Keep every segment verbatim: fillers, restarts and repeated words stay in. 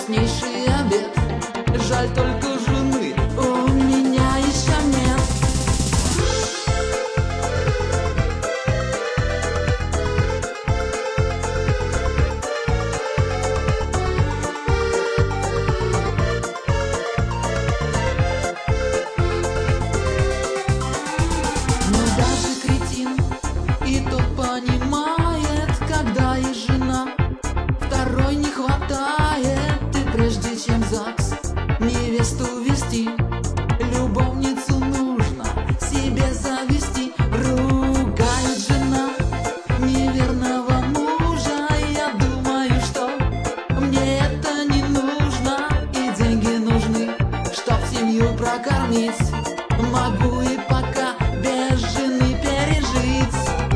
вкуснейший обед. Жаль, только жены у меня еще нет. Но даже кретин и тот понимает, когда есть жена, второй не хватает. И прежде чем в ЗАГС невесту вести, любовницу нужно себе завести. Ругает жена неверного мужа. Я думаю, что мне это не нужно, и деньги нужны, чтоб семью прокормить. Могу и пока без жены пережить.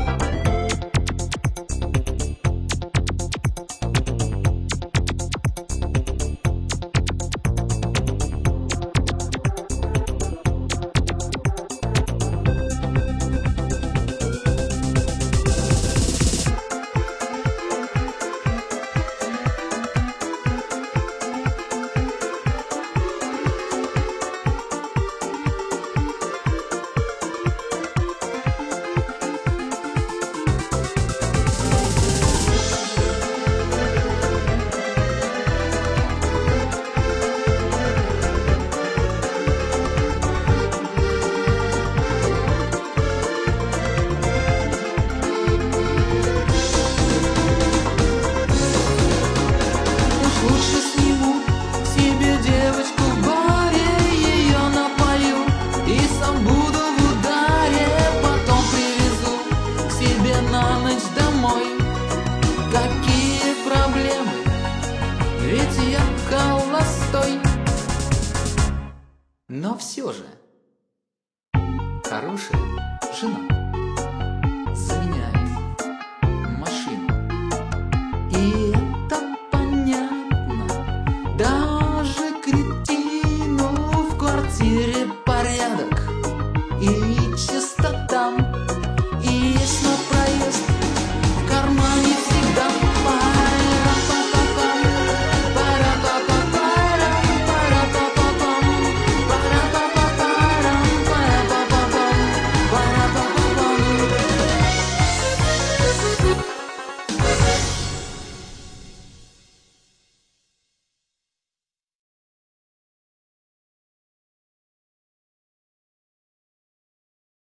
Лучше сниму себе девочку в баре, ее напою и сам буду в ударе. Потом привезу к себе на ночь домой. Какие проблемы, ведь я холостой. Но все же хорошая жена.